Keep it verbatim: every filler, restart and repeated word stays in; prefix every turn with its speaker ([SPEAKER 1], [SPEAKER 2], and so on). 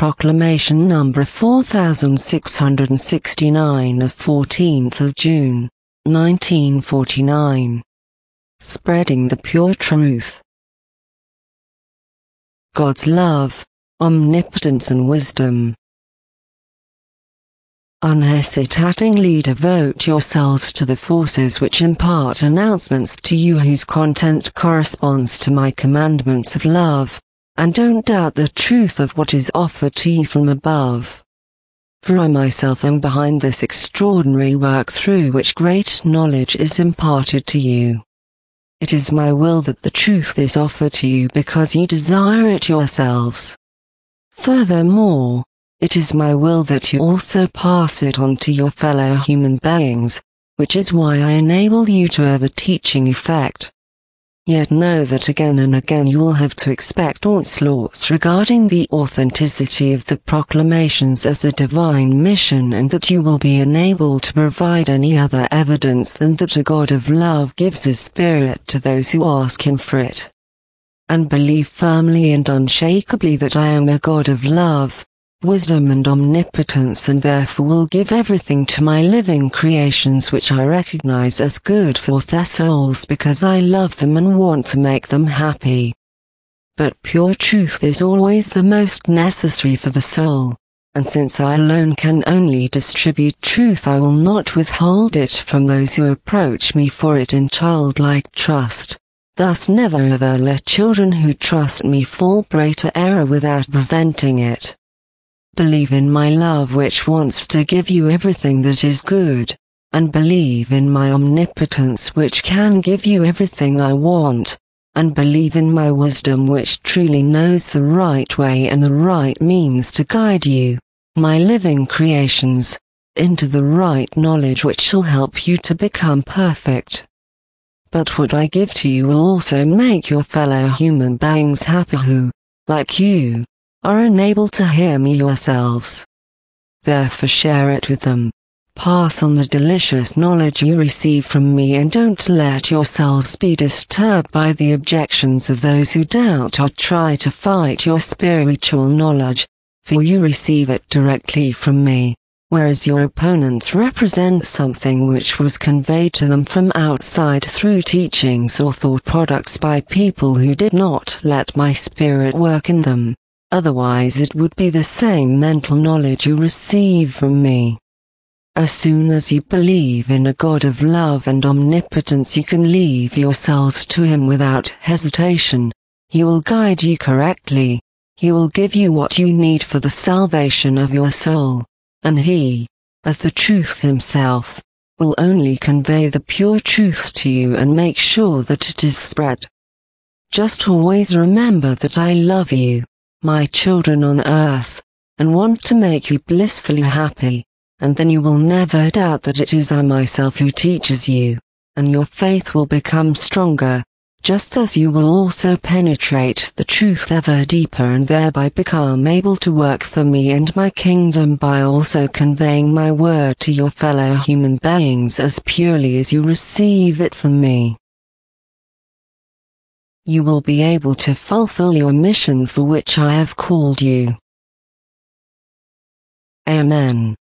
[SPEAKER 1] Proclamation number four thousand six hundred sixty-nine of fourteenth of June, nineteen forty-nine. Spreading the pure truth. God's love, omnipotence and wisdom. Unhesitatingly devote yourselves to the forces which impart announcements to you whose content corresponds to my commandments of love, and don't doubt the truth of what is offered to you from above. For I myself am behind this extraordinary work through which great knowledge is imparted to you. It is my will that the truth is offered to you because you desire it yourselves. Furthermore, it is my will that you also pass it on to your fellow human beings, which is why I enable you to have a teaching effect. Yet know that again and again you will have to expect onslaughts regarding the authenticity of the proclamations as a divine mission, and that you will be unable to provide any other evidence than that a God of love gives His Spirit to those who ask Him for it. And believe firmly and unshakably that I am a God of love, wisdom and omnipotence, and therefore will give everything to my living creations which I recognize as good for their souls because I love them and want to make them happy. But pure truth is always the most necessary for the soul, and since I alone can only distribute truth, I will not withhold it from those who approach me for it in childlike trust. Thus never ever let children who trust me fall prey to error without preventing it. Believe in my love which wants to give you everything that is good, and believe in my omnipotence which can give you everything I want, and believe in my wisdom which truly knows the right way and the right means to guide you, my living creations, into the right knowledge which shall help you to become perfect. But what I give to you will also make your fellow human beings happy who, like you, are unable to hear me yourselves. Therefore share it with them. Pass on the delicious knowledge you receive from me, and don't let yourselves be disturbed by the objections of those who doubt or try to fight your spiritual knowledge, for you receive it directly from me, whereas your opponents represent something which was conveyed to them from outside through teachings or thought products by people who did not let my spirit work in them. Otherwise it would be the same mental knowledge you receive from me. As soon as you believe in a God of love and omnipotence, you can leave yourselves to Him without hesitation. He will guide you correctly. He will give you what you need for the salvation of your soul, and He, as the truth Himself, will only convey the pure truth to you and make sure that it is spread. Just always remember that I love you, my children on earth, and want to make you blissfully happy, and then you will never doubt that it is I myself who teaches you, and your faith will become stronger, just as you will also penetrate the truth ever deeper and thereby become able to work for me and my kingdom by also conveying my word to your fellow human beings as purely as you receive it from me. You will be able to fulfill your mission for which I have called you. Amen.